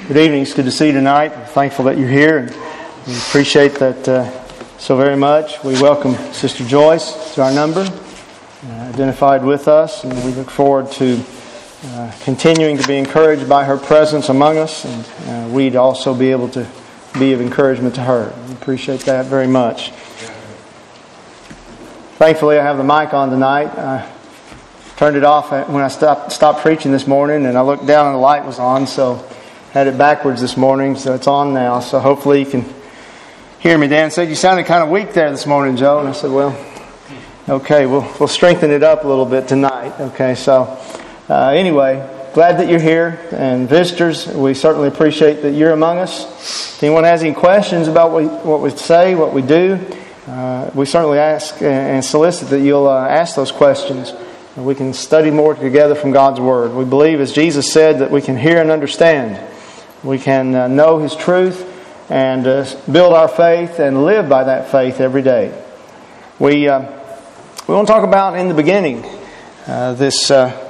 Good evening. It's good to see you tonight. I'm thankful that you're here, and we appreciate that so very much. We welcome Sister Joyce to our number, identified with us, and we look forward to continuing to be encouraged by her presence among us, and we'd also be able to be of encouragement to her. We appreciate that very much. Thankfully, I have the mic on tonight. I turned it off when I stopped preaching this morning, and I looked down and the light was on, so had it backwards this morning, so it's on now. So hopefully you can hear me. Dan said, "You sounded kind of weak there this morning, Joe." And I said, "Well, okay, we'll strengthen it up a little bit tonight." Okay, so anyway, glad that you're here. And visitors, we certainly appreciate that you're among us. If anyone has any questions about what we say, what we do, we certainly ask and solicit that you'll ask those questions. We can study more together from God's Word. We believe, as Jesus said, that we can hear and understand. We can know His truth and build our faith and live by that faith every day. We want to talk about in the beginning this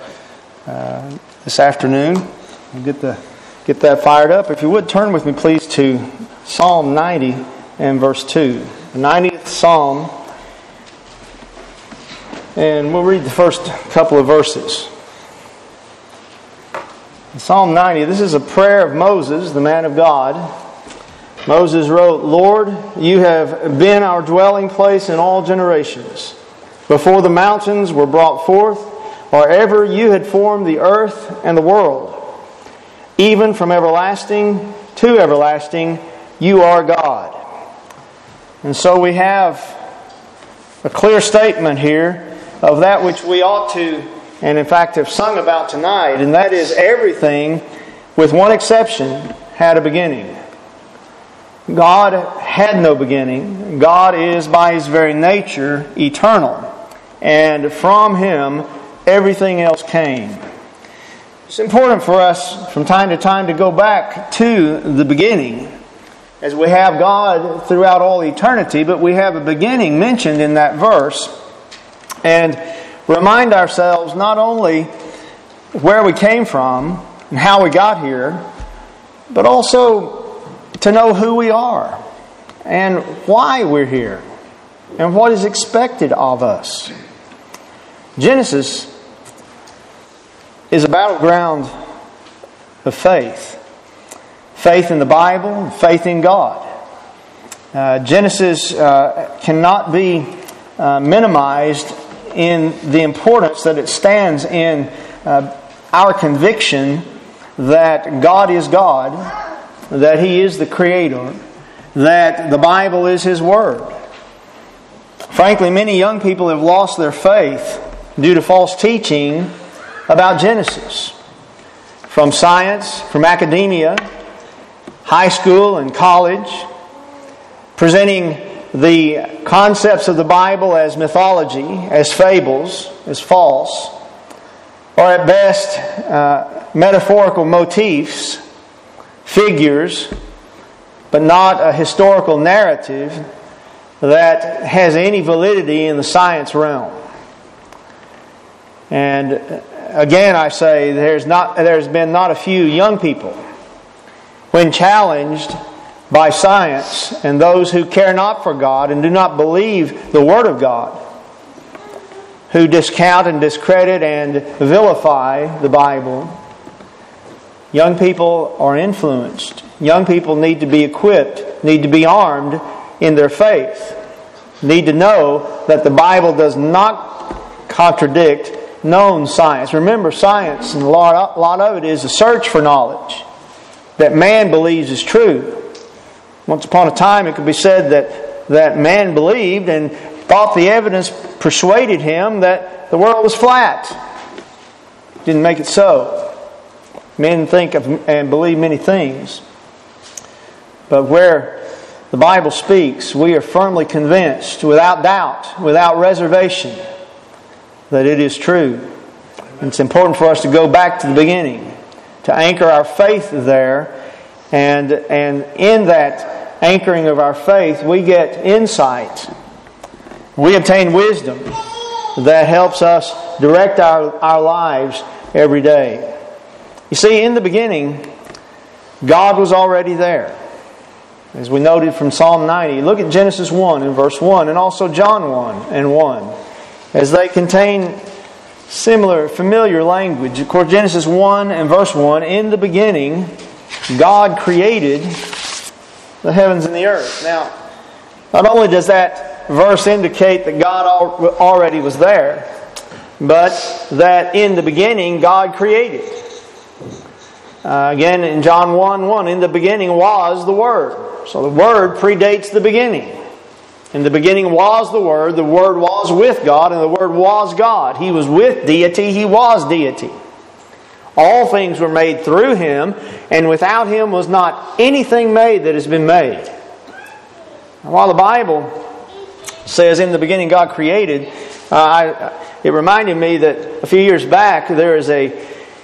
afternoon. We'll get that fired up. If you would turn with me, please, to Psalm 90 and verse 2. The 90th Psalm. And we'll read the first couple of verses. In Psalm 90, this is a prayer of Moses, the man of God. Moses wrote, "Lord, you have been our dwelling place in all generations. Before the mountains were brought forth, or ever you had formed the earth and the world. Even from everlasting to everlasting, you are God." And so we have a clear statement here of that which we ought to, and in fact have sung about tonight, and that is everything, with one exception, had a beginning. God had no beginning. God is, by His very nature, eternal. And from Him, everything else came. It's important for us from time to time to go back to the beginning, as we have God throughout all eternity, but we have a beginning mentioned in that verse, and remind ourselves not only where we came from and how we got here, but also to know who we are and why we're here and what is expected of us. Genesis is a battleground of faith. Faith in the Bible and faith in God. Genesis cannot be minimized in the importance that it stands in our conviction that God is God, that He is the Creator, that the Bible is His Word. Frankly, many young people have lost their faith due to false teaching about Genesis. From science, from academia, high school and college, presenting the concepts of the Bible as mythology, as fables, as false, or at best metaphorical motifs, figures, but not a historical narrative that has any validity in the science realm. And again, I say there's been not a few young people, when challenged by science and those who care not for God and do not believe the Word of God, who discount and discredit and vilify the Bible. Young people are influenced. Young people need to be equipped, need to be armed in their faith, need to know that the Bible does not contradict known science. Remember, science, and a lot of it is a search for knowledge that man believes is true. Once upon a time, it could be said that man believed and thought the evidence persuaded him that the world was flat. Didn't make it so. Men think of and believe many things. But where the Bible speaks, we are firmly convinced, without doubt, without reservation, that it is true. And it's important for us to go back to the beginning, to anchor our faith there, and in that anchoring of our faith, we get insight. We obtain wisdom that helps us direct our lives every day. You see, in the beginning, God was already there. As we noted from Psalm 90, look at Genesis 1 and verse 1, and also John 1 and 1, as they contain similar, familiar language. Of course, Genesis 1 and verse 1, in the beginning, God created the heavens and the earth. Now, not only does that verse indicate that God already was there, but that in the beginning, God created. Again, in John 1:1, in the beginning was the Word. So the Word predates the beginning. In the beginning was the Word was with God, and the Word was God. He was with deity, He was deity. All things were made through Him, and without Him was not anything made that has been made. And while the Bible says in the beginning God created, it reminded me that a few years back there is a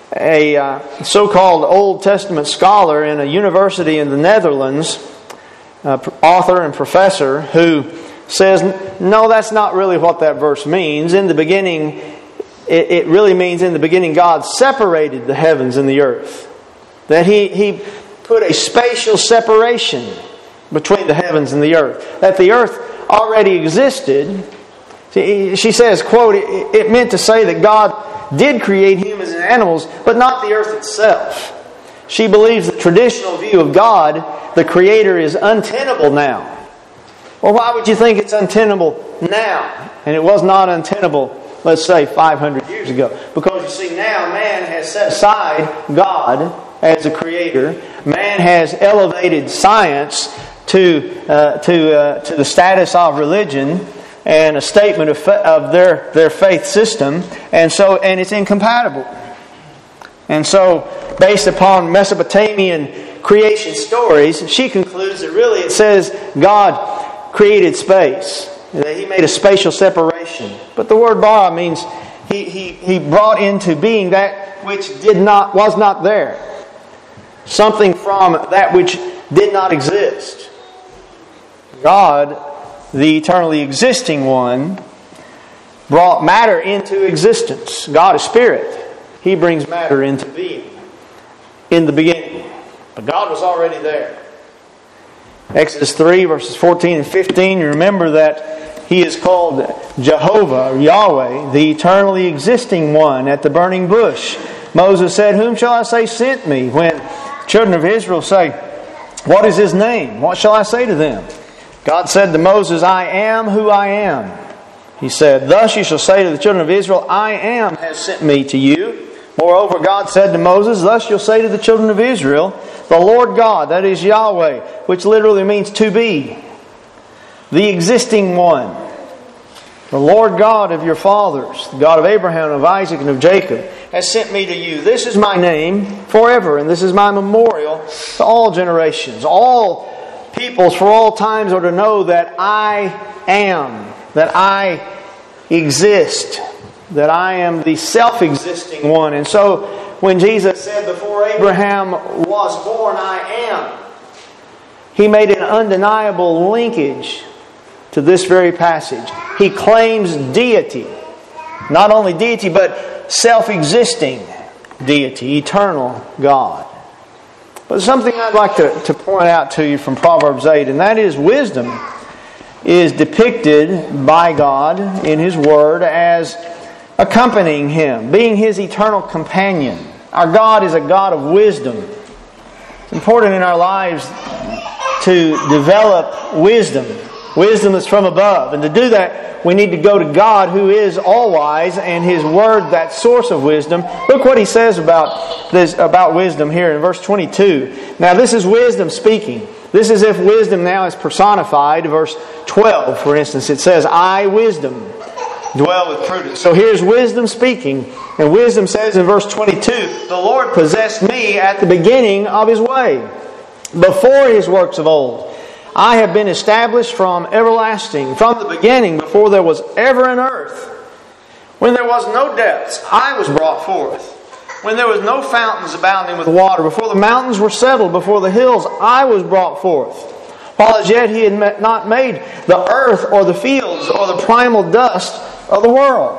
so-called Old Testament scholar in a university in the Netherlands, author and professor, who says, no, that's not really what that verse means. In the beginning, it really means in the beginning God separated the heavens and the earth. That He put a spatial separation between the heavens and the earth. That the earth already existed. She says, quote, it meant to say that God did create humans and animals, but not the earth itself. She believes the traditional view of God, the Creator, is untenable now. Well, why would you think it's untenable now? And it was not untenable, let's say, 500 years ago. Because you see, now man has set aside God as a Creator. Man has elevated science to the status of religion and a statement of their faith system, and it's incompatible. And so, based upon Mesopotamian creation stories, she concludes that really it says God created space, that He made a spatial separation. But the word bara means He brought into being that which was not there, something from that which did not exist. God, the eternally existing one, brought matter into existence. God is Spirit. He brings matter into being in the beginning. But God was already there. Exodus 3 verses 14 and 15, you remember that He is called Jehovah, or Yahweh, the eternally existing one at the burning bush. Moses said, "Whom shall I say sent me?" When the children of Israel say, "What is His name? What shall I say to them?" God said to Moses, "I am who I am." He said, "Thus you shall say to the children of Israel, I am has sent me to you." Moreover, God said to Moses, "Thus you'll say to the children of Israel, the Lord God," that is Yahweh, which literally means to be, the existing one, the Lord God of your fathers, the God of Abraham, of Isaac, and of Jacob, has sent me to you. This is my name forever, and this is my memorial to all generations. All peoples for all times are to know that I am, that I exist, that I am the self-existing one. And so when Jesus said, "Before Abraham was born, I am," He made an undeniable linkage to this very passage. He claims deity. Not only deity, but self-existing deity, eternal God. But something I'd like to point out to you from Proverbs 8, and that is wisdom is depicted by God in His Word as accompanying Him, being His eternal companion. Our God is a God of wisdom. It's important in our lives to develop wisdom that's from above. And to do that, we need to go to God, who is all-wise, and His Word, that source of wisdom. Look what He says about wisdom here in verse 22. Now this is wisdom speaking. This is if wisdom now is personified. Verse 12, for instance, it says, "I, wisdom, dwell with prudence." So here's wisdom speaking. And wisdom says in verse 22, "The Lord possessed me at the beginning of His way, before His works of old. I have been established from everlasting, from the beginning, before there was ever an earth. When there was no depths, I was brought forth. When there was no fountains abounding with water, before the mountains were settled, before the hills, I was brought forth. While as yet He had not made the earth or the fields or the primal dust of the world."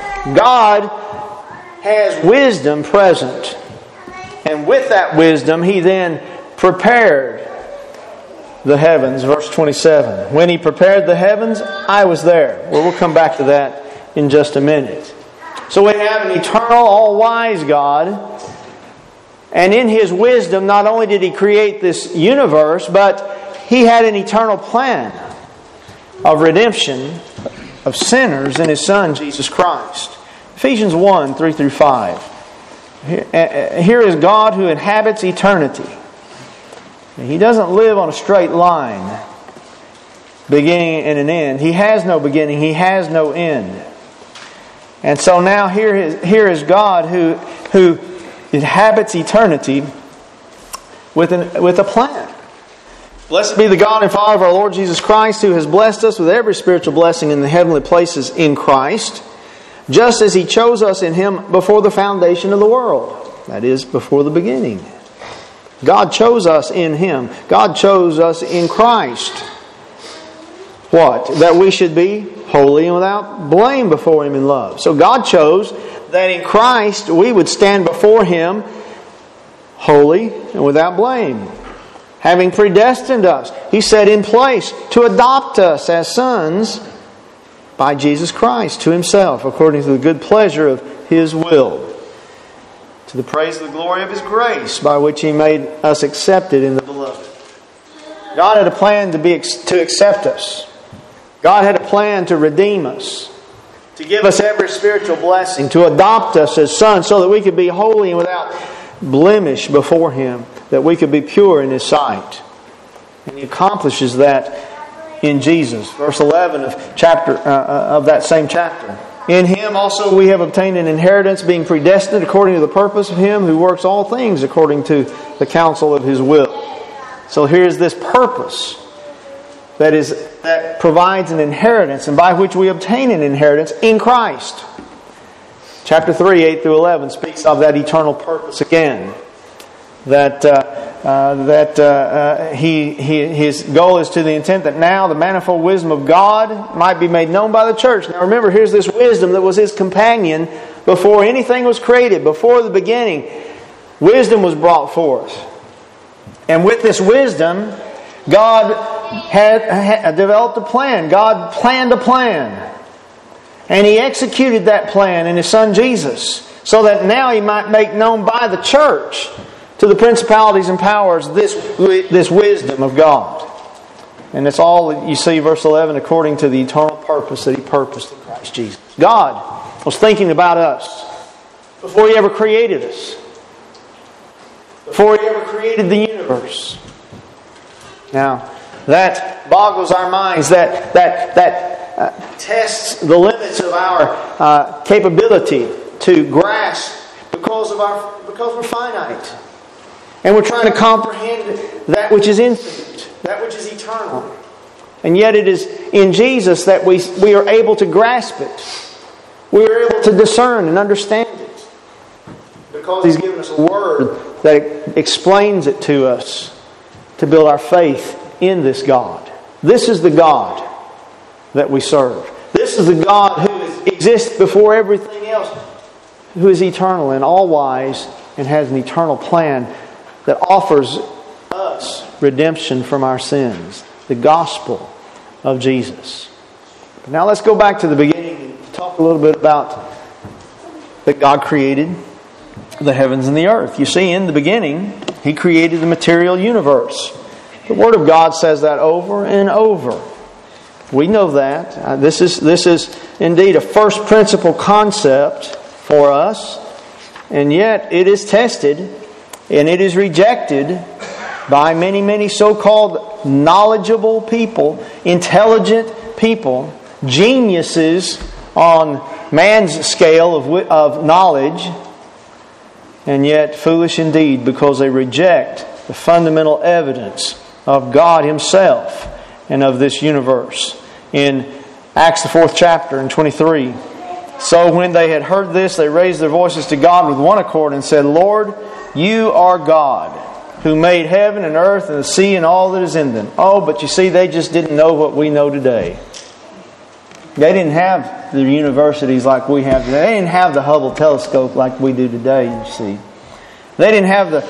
God has wisdom present. And with that wisdom, He then prepared the heavens, verse 27. When He prepared the heavens, I was there. Well, we'll come back to that in just a minute. So we have an eternal, all-wise God. And in His wisdom, not only did He create this universe, but He had an eternal plan of redemption of sinners in His Son, Jesus Christ. Ephesians 1, 3 through 5. Here is God who inhabits eternity. He doesn't live on a straight line, beginning and an end. He has no beginning. He has no end. And so now here is God who inhabits eternity with a plan. Blessed be the God and Father of our Lord Jesus Christ, who has blessed us with every spiritual blessing in the heavenly places in Christ, just as He chose us in Him before the foundation of the world. That is, before the beginning. God chose us in Him. God chose us in Christ. What? That we should be holy and without blame before Him in love. So God chose that in Christ we would stand before Him holy and without blame. Having predestined us, He set in place to adopt us as sons by Jesus Christ to Himself, according to the good pleasure of His will, to the praise of the glory of His grace, by which He made us accepted in the Beloved. God had a plan to accept us. God had a plan to redeem us, to give us every spiritual blessing, to adopt us as sons so that we could be holy and without blemish before Him, that we could be pure in His sight. And He accomplishes that in Jesus. Verse 11 of that same chapter. In Him also we have obtained an inheritance, being predestined according to the purpose of Him who works all things according to the counsel of His will. So here's this purpose that provides an inheritance, and by which we obtain an inheritance in Christ. Chapter 3, 8 through 11 speaks of that eternal purpose again. His goal is to the intent that now the manifold wisdom of God might be made known by the church. Now remember, here's this wisdom that was His companion before anything was created, before the beginning. Wisdom was brought forth. And with this wisdom, God had developed a plan. God planned a plan. And He executed that plan in His Son Jesus, so that now He might make known by the church to the principalities and powers this wisdom of God. And it's all, you see, verse 11, according to the eternal purpose that He purposed in Christ Jesus. God was thinking about us before He ever created us, before He ever created the universe. Now, that boggles our minds, that tests the limits of our capability to grasp because we're finite. And we're trying to comprehend that which is infinite, that which is eternal. And yet it is in Jesus that we are able to grasp it. We are able to discern and understand it. Because He's given us a Word that explains it to us to build our faith in this God. This is the God that we serve. This is the God who exists before everything else, who is eternal and all-wise and has an eternal plan that offers us redemption from our sins. The gospel of Jesus. Now let's go back to the beginning and talk a little bit about that God created the heavens and the earth. You see, in the beginning, He created the material universe. The Word of God says that over and over. We know that. This is indeed a first principle concept for us. And yet it is tested and it is rejected by many, many so-called knowledgeable people, intelligent people, geniuses on man's scale of knowledge, and yet foolish indeed because they reject the fundamental evidence of God Himself and of this universe. In Acts the 4th chapter in 23, so when they had heard this, they raised their voices to God with one accord and said, Lord, You are God, who made heaven and earth and the sea and all that is in them. Oh, but you see, they just didn't know what we know today. They didn't have the universities like we have today. They didn't have the Hubble telescope like we do today, you see. They didn't have the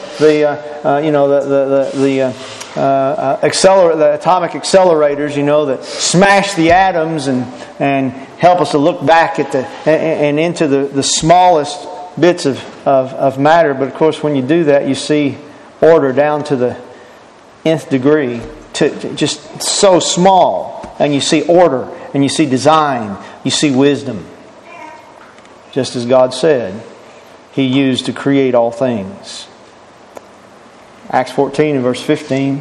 atomic accelerators, that smash the atoms and help us to look back at and into the smallest bits of matter. But of course, when you do that, you see order down to the nth degree, to just so small, and you see order, and you see design, you see wisdom, just as God said He used to create all things. Acts 14 and verse 15.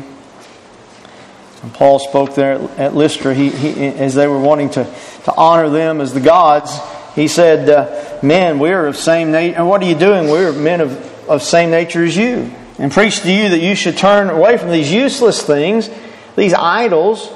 When Paul spoke there at Lystra, he as they were wanting to honor them as the gods, he said, "Men, we are of same nature. And what are you doing? We are men of same nature as you. And preach to you that you should turn away from these useless things, these idols,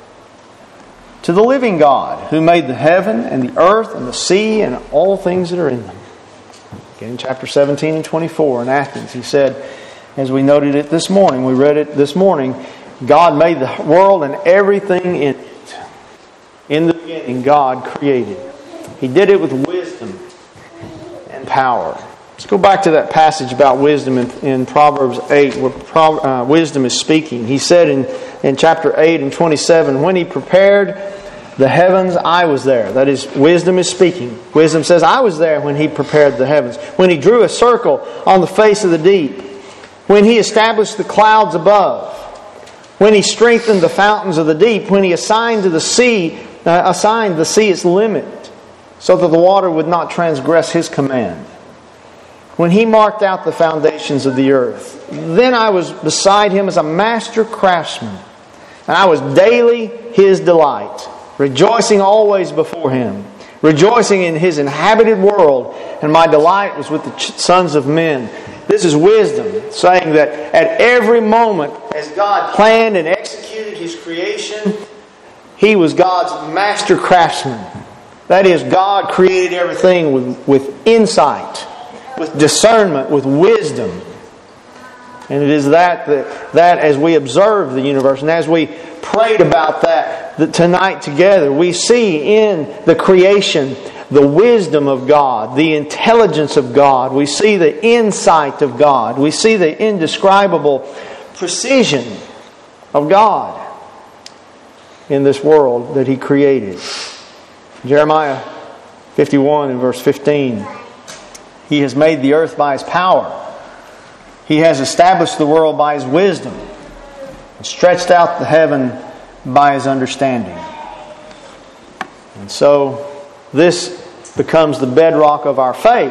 to the living God, who made the heaven and the earth and the sea and all things that are in them." Again, in chapter 17 and 24 in Athens, he said, as we noted it this morning, we read it this morning, God made the world and everything in it. In the beginning, God created. He did it with wisdom and power. Let's go back to that passage about wisdom in Proverbs 8, where wisdom is speaking. He said in chapter 8 and 27, when He prepared the heavens, I was there. That is, wisdom is speaking. Wisdom says, I was there when He prepared the heavens. When He drew a circle on the face of the deep. When He established the clouds above. When He strengthened the fountains of the deep. When He assigned the sea its limit, so that the water would not transgress His command. When He marked out the foundations of the earth. Then I was beside Him as a master craftsman. And I was daily His delight. Rejoicing always before Him, rejoicing in His inhabited world, and my delight was with the sons of men. This is wisdom, saying that at every moment, as God planned and executed His creation, He was God's master craftsman. That is, God created everything with insight, with discernment, with wisdom. And it is that as we observe the universe, and as we prayed about that tonight together, we see in the creation the wisdom of God, the intelligence of God. We see the insight of God. We see the indescribable precision of God in this world that He created. Jeremiah 51 and verse 15. He has made the earth by His power. He has established the world by His wisdom and stretched out the heaven by His understanding. And so this becomes the bedrock of our faith.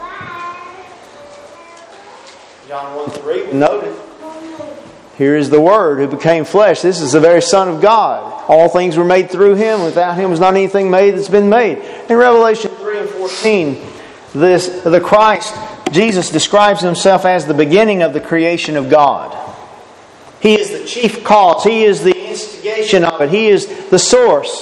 John 1:3, noted. Here is the Word who became flesh. This is the very Son of God. All things were made through Him. Without Him was not anything made that's been made. In Revelation 3 and 14, the Christ, Jesus, describes Himself as the beginning of the creation of God. He is the chief cause. He is the instigation of it. He is the source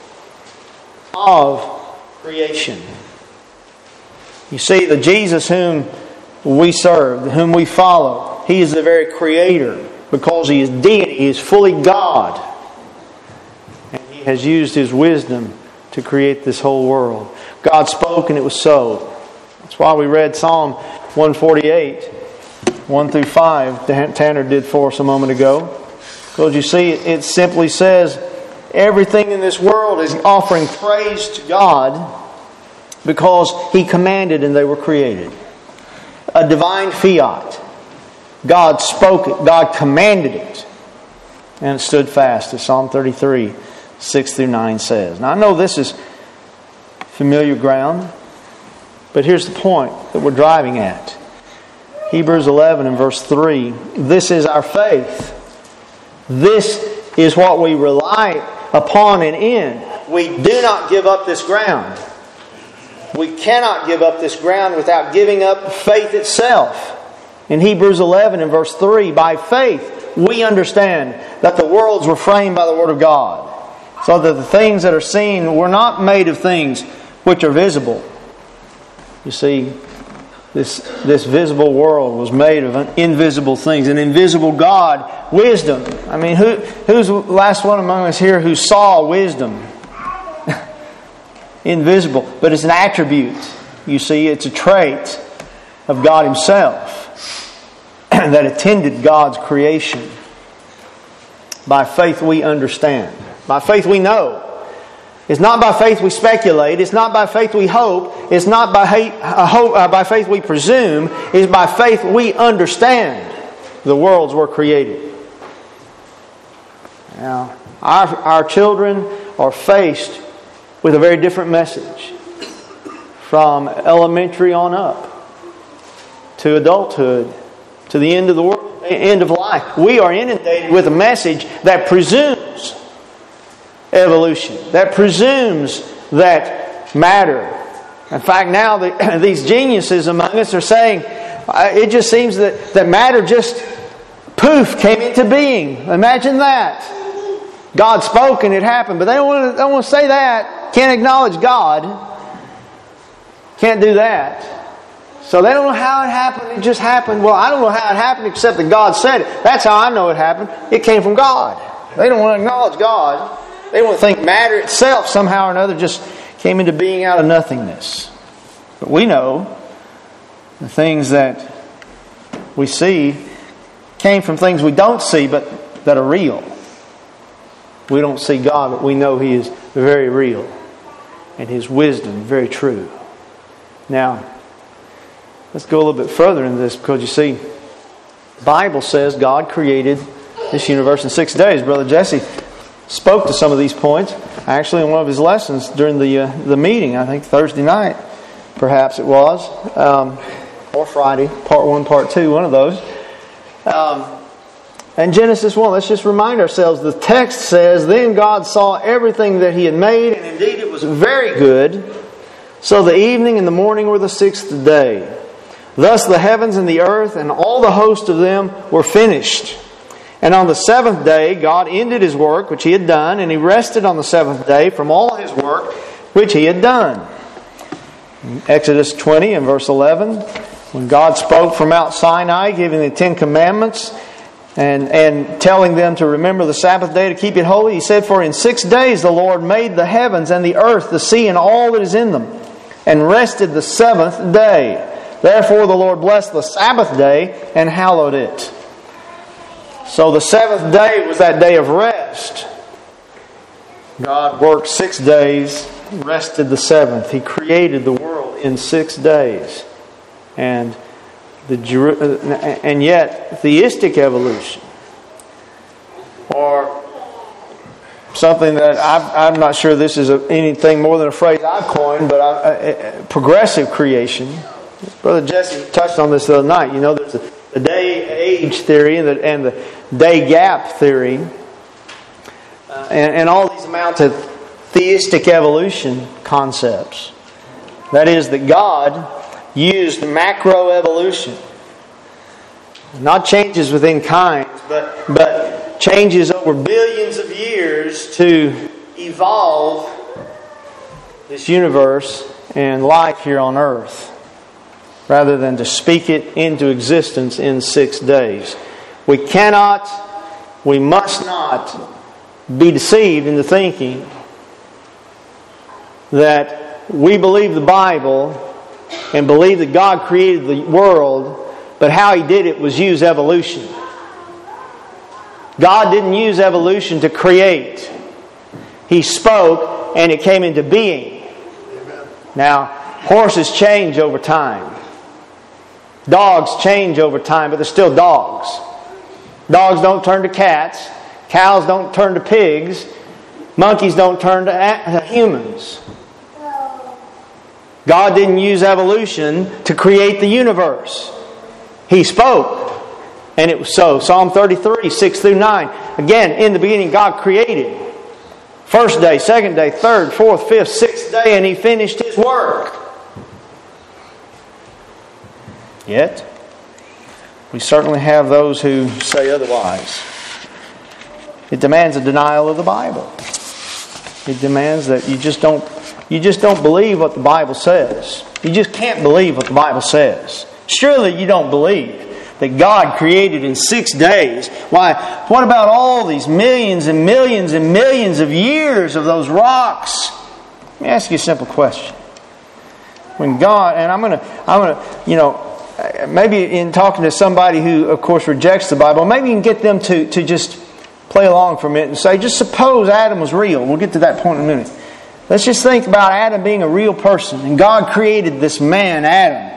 of creation. You see, the Jesus whom we serve, whom we follow, He is the very Creator because He is deity. He is fully God. And He has used His wisdom to create this whole world. God spoke and it was so. That's why we read Psalm 148, 1 through 5. Tanner did for us a moment ago. Because you see, it simply says, everything in this world is offering praise to God because He commanded and they were created. A divine fiat. God spoke it. God commanded it. And it stood fast, as Psalm 33, 6 through 9 says. Now I know this is familiar ground, but here's the point that we're driving at. Hebrews 11 and verse 3. This is our faith. This is what we rely upon and in. We do not give up this ground. We cannot give up this ground without giving up faith itself. In Hebrews 11 and verse 3, by faith we understand that the worlds were framed by the Word of God, so that the things that are seen were not made of things which are visible. You see, this visible world was made of invisible things. An invisible God, wisdom. I mean, who's the last one among us here who saw wisdom? Invisible. But it's an attribute. You see, it's a trait of God Himself. that attended God's creation. By faith we understand. By faith we know. It's not by faith we speculate. It's not by faith we hope. It's not by faith we presume. It's by faith we understand the worlds were created. Now, our children are faced with a very different message from elementary on up to adulthood to the end of the world, end of life. We are inundated with a message that presumes evolution, that presumes that matter. In fact, now these geniuses among us are saying it just seems that matter just poof came into being. Imagine that. God spoke and it happened, but they don't want to say that. Can't acknowledge God. Can't do that. So they don't know how it happened. It just happened. Well, I don't know how it happened except that God said it. That's how I know it happened. It came from God. They don't want to acknowledge God. They want to think matter itself somehow or another just came into being out of nothingness. But we know the things that we see came from things we don't see but that are real. We don't see God, but we know He is very real and His wisdom very true. Now, let's go a little bit further in this because you see, the Bible says God created this universe in 6 days. Brother Jesse spoke to some of these points actually in one of his lessons during the meeting, I think Thursday night perhaps it was, or Friday, part 1, part 2, one of those. And Genesis 1, let's just remind ourselves, the text says, "Then God saw everything that He had made, and indeed it was very good. So the evening and the morning were the 6th day. Thus the heavens and the earth and all the host of them were finished. And on the 7th day God ended His work which He had done, and He rested on the 7th day from all His work which He had done." In Exodus 20 and verse 11, when God spoke from Mount Sinai, giving the 10 Commandments, and telling them to remember the Sabbath day to keep it holy, He said, "For in 6 days the Lord made the heavens and the earth, the sea and all that is in them, and rested the 7th day. Therefore the Lord blessed the Sabbath day and hallowed it." So the 7th day was that day of rest. God worked 6 days, rested the 7th. He created the world in 6 days. And yet theistic evolution, or something that I'm not sure this is anything more than a phrase I've coined, but progressive creation. Brother Jesse touched on this the other night. You know, there's the day-age theory and the day-gap theory, and all these amount to theistic evolution concepts. That is, that God used macroevolution, not changes within kinds, but changes over billions of years to evolve this universe and life here on earth, rather than to speak it into existence in 6 days. We must not be deceived into thinking that we believe the Bible and believe that God created the world, but how He did it was use evolution. God didn't use evolution to create. He spoke and it came into being. Now, horses change over time. Dogs change over time, but they're still dogs. Dogs don't turn to cats. Cows don't turn to pigs. Monkeys don't turn to humans. God didn't use evolution to create the universe. He spoke, and it was so. Psalm 33, 6 through 9. Again, in the beginning God created. First day, second day, third, fourth, fifth, sixth day, and He finished His work. Yet, we certainly have those who say otherwise. It demands a denial of the Bible. It demands that you just don't believe what the Bible says. You just can't believe what the Bible says. Surely you don't believe that God created in 6 days. Why? What about all these millions and millions and millions of years of those rocks? Let me ask you a simple question. When God, and I'm gonna, maybe in talking to somebody who, of course, rejects the Bible, maybe you can get them to just play along for a minute and say, just suppose Adam was real. We'll get to that point in a minute. Let's just think about Adam being a real person. And God created this man, Adam.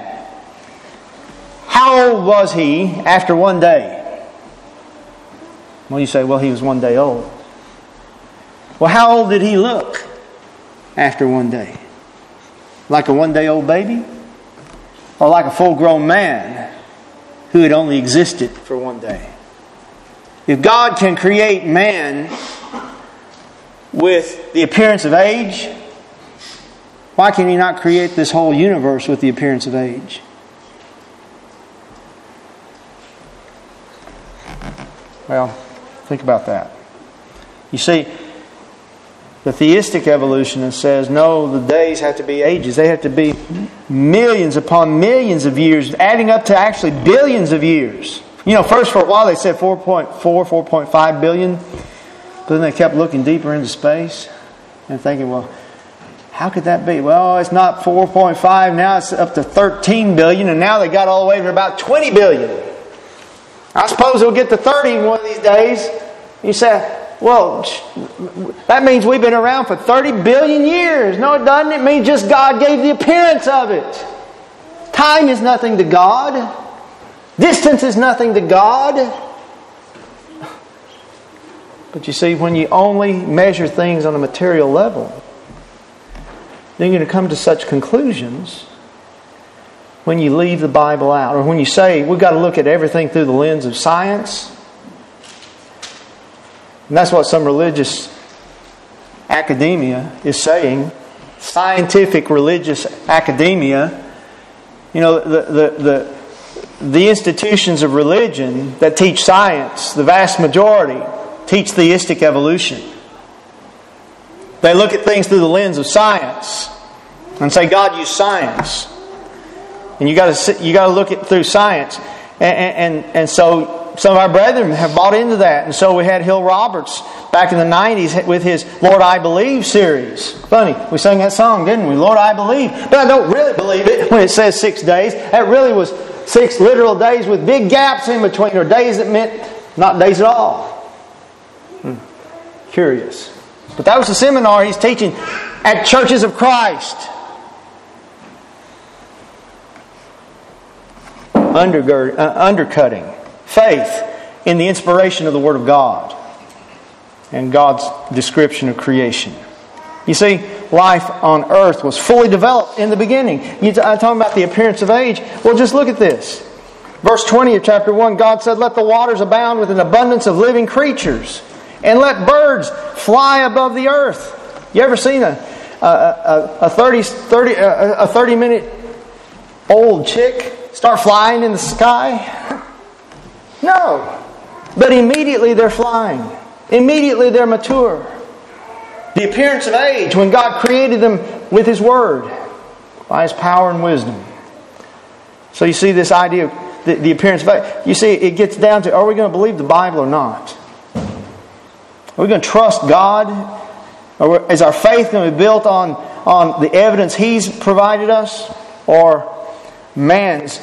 How old was he after one day? Well, you say, well, he was 1 day old. Well, how old did he look after 1 day? Like a 1 day old baby? Or like a full-grown man who had only existed for 1 day? If God can create man with the appearance of age, why can He not create this whole universe with the appearance of age? Well, think about that. You see, the theistic evolutionist says, no, the days have to be ages. They have to be millions upon millions of years, adding up to actually billions of years. You know, first for a while they said 4.5 billion. But then they kept looking deeper into space and thinking, well, how could that be? Well, it's not 4.5. Now it's up to 13 billion. And now they got all the way to about 20 billion. I suppose it'll get to 30 one of these days. You say, well, that means we've been around for 30 billion years. No, it doesn't. It means just God gave the appearance of it. Time is nothing to God. Distance is nothing to God. But you see, when you only measure things on a material level, then you're going to come to such conclusions when you leave the Bible out. Or when you say, we've got to look at everything through the lens of science. And that's what some religious academia is saying. Scientific religious academia. You know, the institutions of religion that teach science, the vast majority, teach theistic evolution. They look at things through the lens of science and say, God used science. And you got to look at through science. And so some of our brethren have bought into that. And so we had Hill Roberts back in the 90s with his Lord I Believe series. Funny, we sang that song, didn't we? Lord I Believe. But I don't really believe it when it says 6 days. That really was 6 literal days with big gaps in between, or days that meant not days at all. Curious. But that was the seminar he's teaching at Churches of Christ. Undercutting faith in the inspiration of the Word of God and God's description of creation. You see, life on earth was fully developed in the beginning. I'm talking about the appearance of age. Well, just look at this. Verse 20 of chapter 1, God said, let the waters abound with an abundance of living creatures, and let birds fly above the earth. You ever seen a 30-minute old chick start flying in the sky? No. But immediately they're flying. Immediately they're mature. The appearance of age, when God created them with His Word, by His power and wisdom. So you see this idea of the appearance of age. You see, it gets down to, are we going to believe the Bible or not? Are we going to trust God? Or is our faith going to be built on the evidence He's provided us? Or man's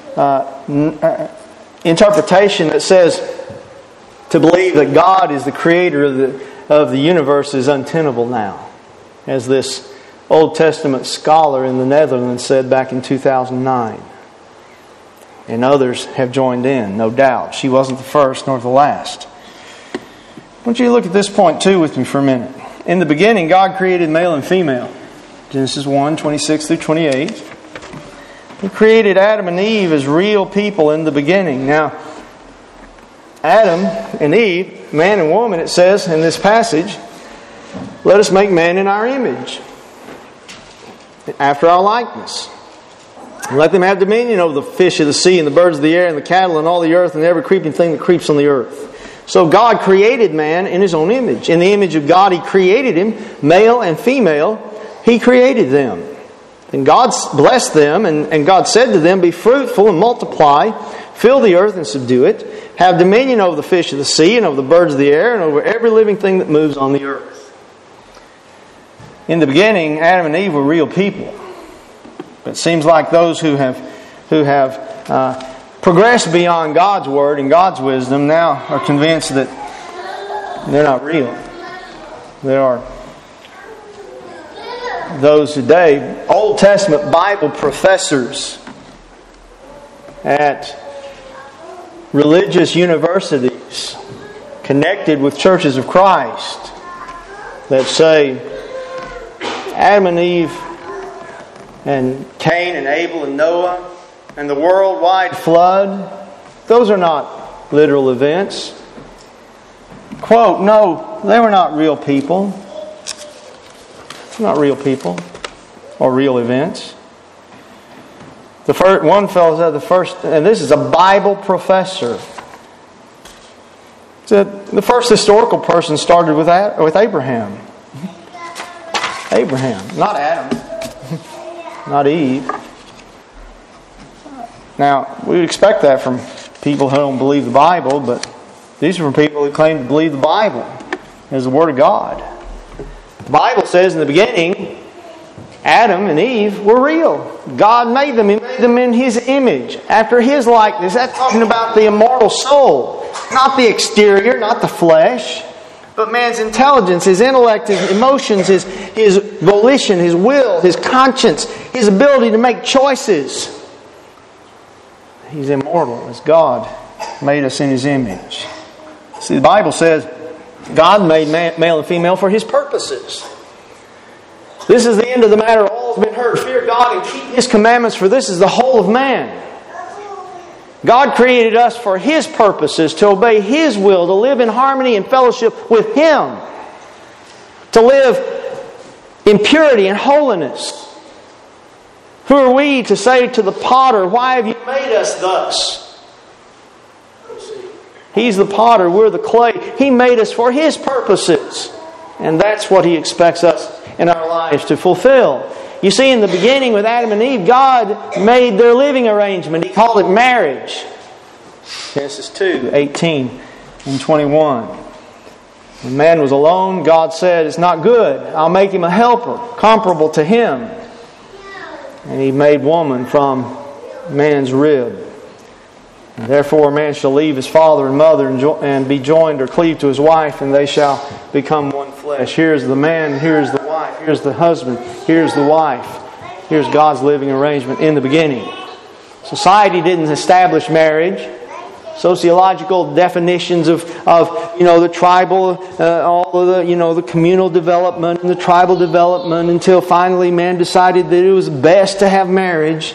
interpretation that says to believe that God is the creator of the universe is untenable now? As this Old Testament scholar in the Netherlands said back in 2009. And others have joined in, no doubt. She wasn't the first nor the last. I want you to look at this point too with me for a minute. In the beginning, God created male and female. Genesis 1, 26 through 28. He created Adam and Eve as real people in the beginning. Now, Adam and Eve, man and woman, it says in this passage, let us make man in our image, after our likeness. And let them have dominion over the fish of the sea and the birds of the air and the cattle and all the earth and every creeping thing that creeps on the earth. So God created man in His own image. In the image of God He created him, male and female, He created them. And God blessed them, and God said to them, be fruitful and multiply, fill the earth and subdue it, have dominion over the fish of the sea and over the birds of the air and over every living thing that moves on the earth. In the beginning, Adam and Eve were real people. But it seems like those who have progressed beyond God's Word and God's wisdom now are convinced that they're not real. There are those today, Old Testament Bible professors at religious universities connected with churches of Christ that say Adam and Eve and Cain and Abel and Noah and the worldwide flood, those are not literal events. Quote, no, they were not real people. Not real people or real events. One fellow said the first, and this is a Bible professor, said the first historical person started with Abraham. Abraham, not Adam, not Eve. Now, we would expect that from people who don't believe the Bible, but these are from people who claim to believe the Bible as the Word of God. The Bible says in the beginning, Adam and Eve were real. God made them. He made them in His image, after His likeness. That's talking about the immortal soul. Not the exterior, not the flesh, but man's intelligence, his intellect, his emotions, his volition, his will, his conscience, his ability to make choices. He's immortal as God made us in His image. See, the Bible says God made male and female for His purposes. This is the end of the matter. All has been heard. Fear God and keep His commandments, for this is the whole of man. God created us for His purposes, to obey His will, to live in harmony and fellowship with Him, to live in purity and holiness. Who are we to say to the potter, why have you made us thus? He's the potter, we're the clay. He made us for His purposes. And that's what He expects us in our lives to fulfill. You see, in the beginning with Adam and Eve, God made their living arrangement. He called it marriage. Genesis 2, 18 and 21. When man was alone, God said, it's not good. I'll make him a helper, comparable to him. And He made woman from man's rib. And therefore a man shall leave his father and mother and be joined or cleave to his wife, and they shall become one flesh. Here's the man, here's the wife, here's the husband, here's the wife. Here's God's living arrangement in the beginning. Society didn't establish marriage. Sociological definitions of the tribal, all of the communal development and the tribal development, until finally man decided that it was best to have marriage.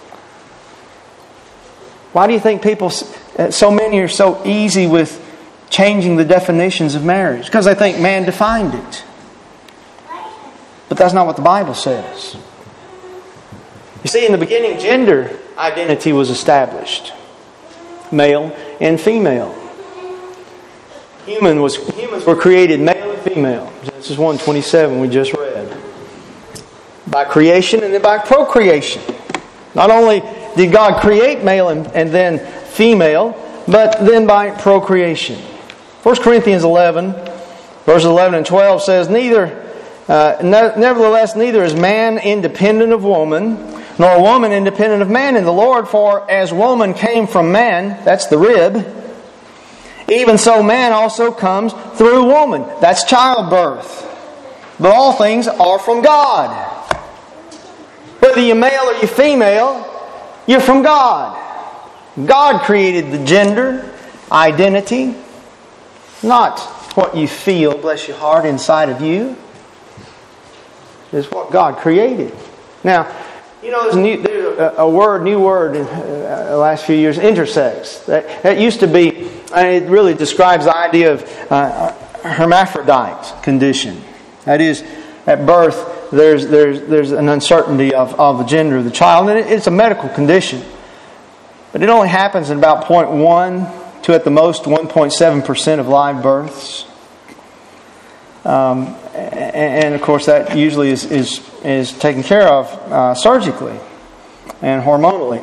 Why do you think so many are so easy with changing the definitions of marriage? Because they think man defined it. But that's not what the Bible says. You see, in the beginning, gender identity was established. Male and female. Humans were created male and female. Genesis 1:27 we just read. By creation and then by procreation. Not only did God create male and then female, but then by procreation. 1 Corinthians 11, verses 11 and 12 says, Nevertheless, neither is man independent of woman, nor woman independent of man in the Lord. For as woman came from man, that's the rib, even so man also comes through woman. That's childbirth. But all things are from God. Whether you're male or you're female, you're from God. God created the gender identity, not what you feel, bless your heart, inside of you. It's what God created. Now, there's a new word in the last few years, intersex. That used to be, it really describes the idea of hermaphrodite condition. That is, at birth, there's an uncertainty of the gender of the child, and it's a medical condition. But it only happens in about 0.1 to at the most 1.7% of live births. And of course that usually is taken care of surgically and hormonally.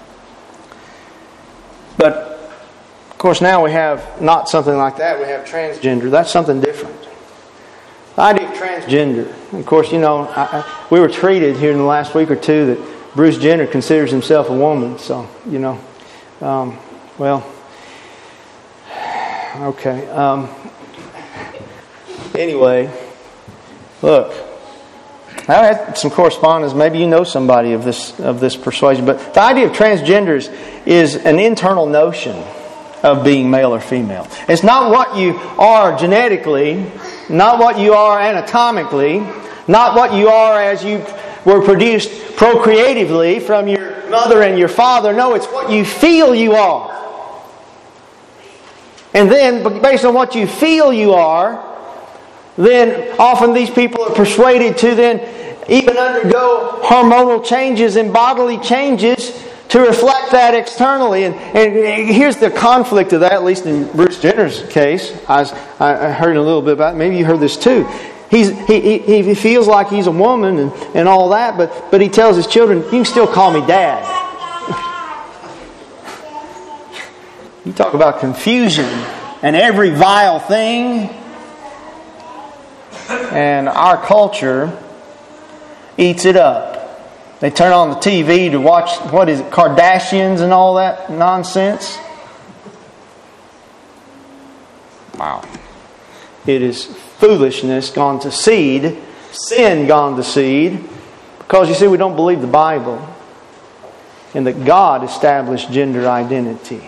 But of course now we have not something like that. We have transgender. That's something different. The idea of transgender. Of course, we were treated here in the last week or two Bruce Jenner considers himself a woman, so, okay. Anyway, look, I had some correspondence. Maybe you know somebody of this persuasion, but the idea of transgenders is an internal notion of being male or female. It's not what you are genetically, not what you are anatomically, not what you are as you were produced procreatively from your mother and your father. No, it's what you feel you are. And then, based on what you feel you are, then often these people are persuaded to then even undergo hormonal changes and bodily changes to reflect that externally. And here's the conflict of that, at least in Bruce Jenner's case. I heard a little bit about it. Maybe you heard this too. He feels like he's a woman and all that, but he tells his children, you can still call me Dad. You talk about confusion and every vile thing. And our culture eats it up. They turn on the TV to watch, Kardashians and all that nonsense. Wow. It is foolishness gone to seed, sin gone to seed, because you see, we don't believe the Bible and that God established gender identity.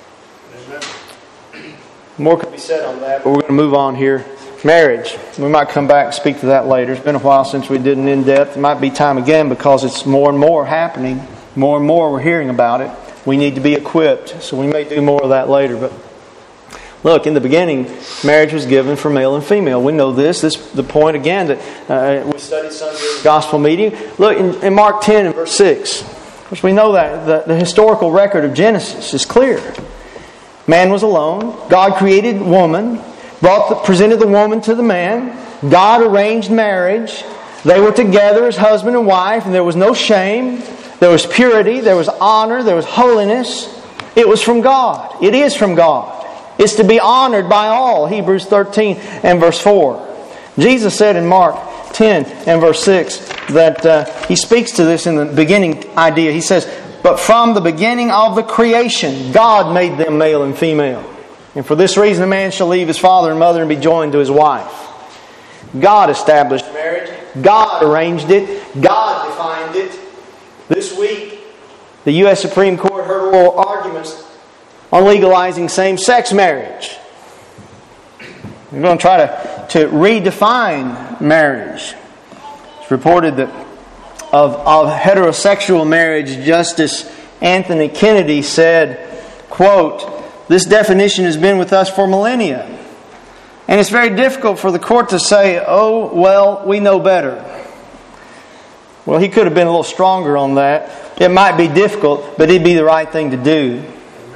More could be said on that, but we're going to move on here. Marriage. We might come back and speak to that later. It's been a while since we did an in-depth. It might be time again because it's more and more happening. More and more we're hearing about it. We need to be equipped. So we may do more of that later. But look, in the beginning, marriage was given for male and female. We know this. This is the point again that we studied Sunday gospel meeting. Look, in Mark 10 and verse 6. Which we know that the historical record of Genesis is clear. Man was alone. God created woman. Presented the woman to the man. God arranged marriage. They were together as husband and wife, and there was no shame. There was purity. There was honor. There was holiness. It was from God. It is from God. It's to be honored by all. Hebrews 13 and verse 4. Jesus said in Mark 10 and verse 6 that He speaks to this in the beginning idea. He says, but from the beginning of the creation, God made them male and female. And for this reason, a man shall leave his father and mother and be joined to his wife. God established marriage. God arranged it. God defined it. This week, the U.S. Supreme Court heard oral arguments on legalizing same-sex marriage. We're going to try to redefine marriage. It's reported that of heterosexual marriage, Justice Anthony Kennedy said, quote, this definition has been with us for millennia. And it's very difficult for the court to say, oh, well, we know better. Well, he could have been a little stronger on that. It might be difficult, but it'd be the right thing to do.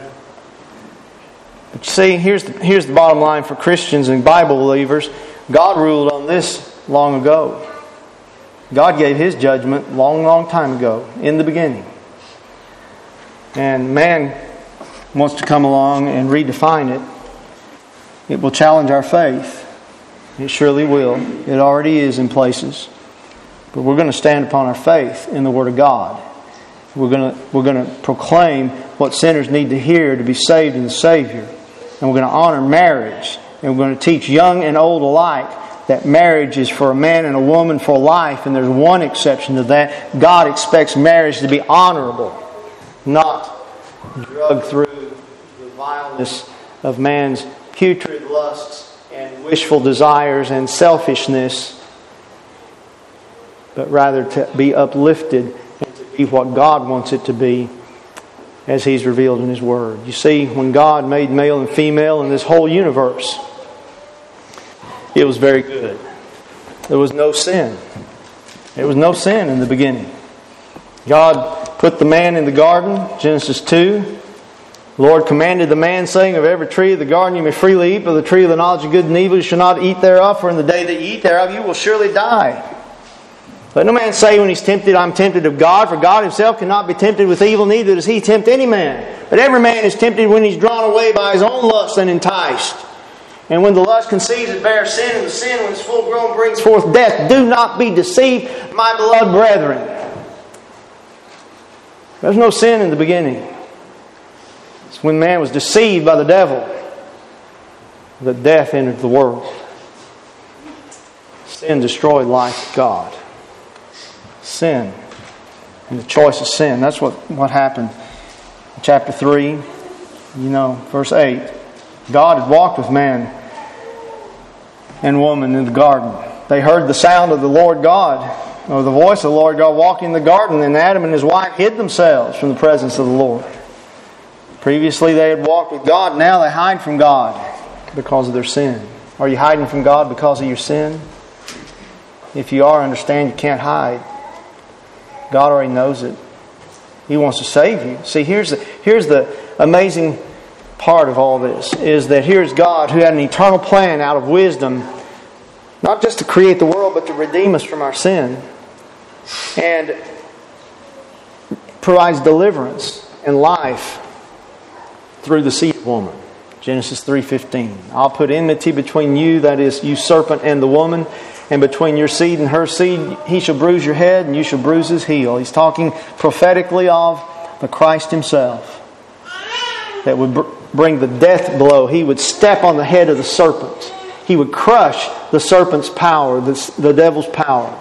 But you see, here's the bottom line for Christians and Bible believers. God ruled on this long ago. God gave His judgment long, long time ago, in the beginning. And man wants to come along and redefine it. It will challenge our faith. It surely will. It already is in places. But we're going to stand upon our faith in the Word of God. We're going to proclaim what sinners need to hear to be saved in the Savior. And we're going to honor marriage. And we're going to teach young and old alike that marriage is for a man and a woman for life. And there's one exception to that. God expects marriage to be honorable, not drugged through the vileness of man's putrid lusts and wishful desires and selfishness, but rather to be uplifted and to be what God wants it to be as He's revealed in His Word. You see, when God made male and female in this whole universe, it was very good. There was no sin. There was no sin in the beginning. God put the man in the garden, Genesis 2. The Lord commanded the man, saying, of every tree of the garden you may freely eat, but the tree of the knowledge of good and evil you shall not eat thereof, for in the day that you eat thereof you will surely die. Let no man say when he's tempted, I'm tempted of God, for God Himself cannot be tempted with evil, neither does He tempt any man. But every man is tempted when he's drawn away by his own lust and enticed. And when the lust conceives, it bears sin, and the sin, when it's full grown, brings forth death. Do not be deceived, my beloved brethren. There's no sin in the beginning. It's when man was deceived by the devil that death entered the world. Sin destroyed life with God. Sin. And the choice of sin. That's what happened. In chapter 3, verse 8. God had walked with man and woman in the garden. They heard the sound of the Lord God, or the voice of the Lord God walking in the garden, and Adam and his wife hid themselves from the presence of the Lord. Previously they had walked with God, now they hide from God because of their sin. Are you hiding from God because of your sin? If you are, understand you can't hide. God already knows it. He wants to save you. See, here's the amazing part of all this, is that here's God who had an eternal plan out of wisdom, not just to create the world, but to redeem us from our sin, and provides deliverance and life through the seed of woman. Genesis 3:15. I'll put enmity between you, that is, you serpent, and the woman, and between your seed and her seed. He shall bruise your head, and you shall bruise his heel. He's talking prophetically of the Christ Himself that would bring the death blow. He would step on the head of the serpent. He would crush the serpent's power, the devil's power.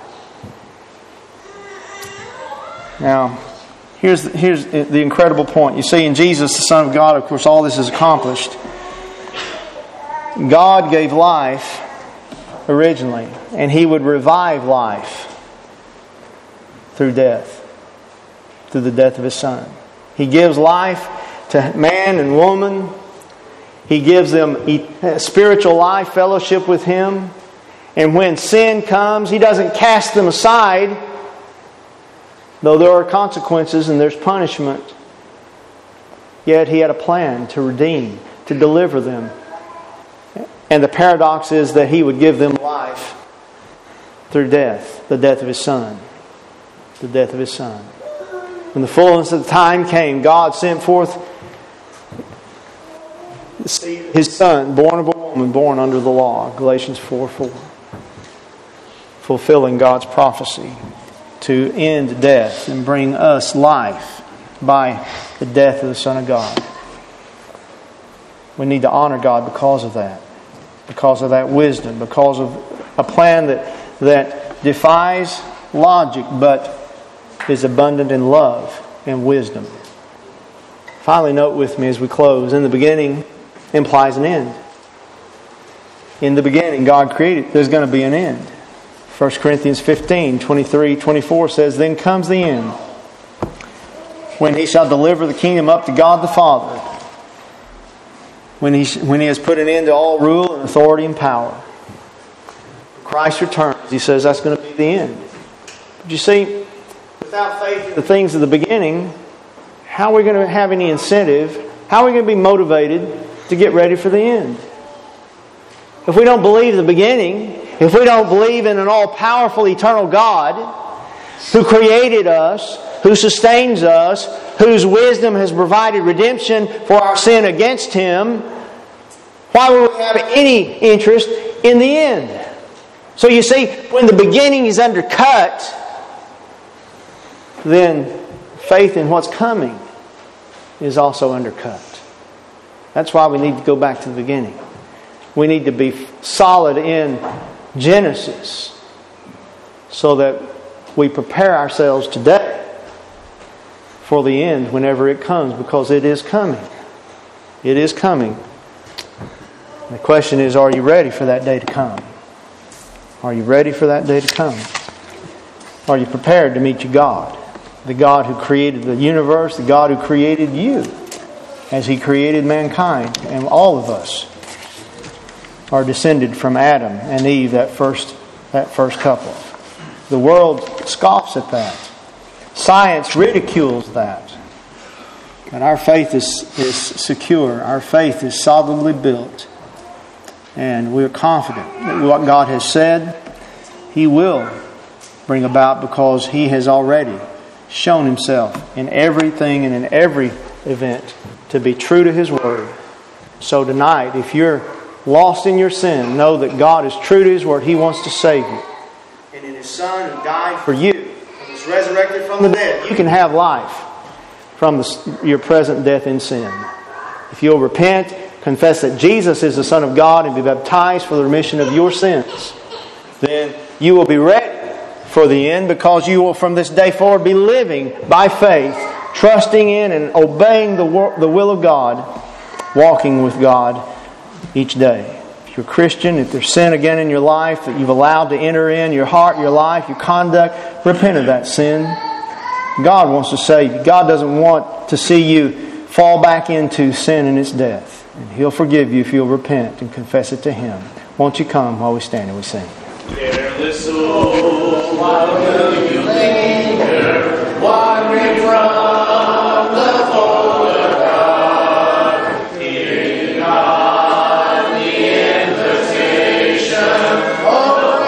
Now, here's the incredible point. You see, in Jesus, the Son of God, of course, all this is accomplished. God gave life originally, and He would revive life through death, through the death of His Son. He gives life to man and woman. He gives them spiritual life, fellowship with Him. And when sin comes, He doesn't cast them aside, though there are consequences and there's punishment. Yet He had a plan to redeem, to deliver them. And the paradox is that He would give them life through death, the death of His Son. The death of His Son. When the fullness of the time came, God sent forth His Son, born of a woman, born under the law. Galatians 4:4. Fulfilling God's prophecy to end death and bring us life by the death of the Son of God. We need to honor God because of that. Because of that wisdom. Because of a plan that defies logic but is abundant in love and wisdom. Finally, note with me as we close, in the beginning implies an end. In the beginning, God created. There's going to be an end. 1 Corinthians 15:23-24 says, Then comes the end, when He shall deliver the kingdom up to God the Father, when He has put an end to all rule and authority and power. Christ returns. He says that's going to be the end. But you see, without faith in the things of the beginning, how are we going to have any incentive? How are we going to be motivated to get ready for the end? If we don't believe the beginning, if we don't believe in an all-powerful eternal God who created us, who sustains us, whose wisdom has provided redemption for our sin against Him, why would we have any interest in the end? So you see, when the beginning is undercut, then faith in what's coming is also undercut. That's why we need to go back to the beginning. We need to be solid in Genesis so that we prepare ourselves today for the end whenever it comes, because it is coming. It is coming. The question is, are you ready for that day to come? Are you ready for that day to come? Are you prepared to meet your God? The God who created the universe, the God who created you as He created mankind, and all of us are descended from Adam and Eve, that first couple. The world scoffs at that. Science ridicules that. But our faith is secure. Our faith is solidly built. And we're confident that what God has said, He will bring about, because He has already shown Himself in everything and in every event to be true to His Word. So tonight, if you're lost in your sin, know that God is true to His Word. He wants to save you. And in His Son who died for you and was resurrected from the dead, you can have life. from your present death in sin. If you'll repent, confess that Jesus is the Son of God, and be baptized for the remission of your sins, then you will be ready for the end, because you will from this day forward be living by faith, trusting in and obeying the will of God, walking with God each day. If you're a Christian, if there's sin again in your life that you've allowed to enter in your heart, your life, your conduct, repent of that sin. God wants to save you. God doesn't want to see you fall back into sin and its death. And He'll forgive you if you'll repent and confess it to Him. Won't you come while we stand and we sing?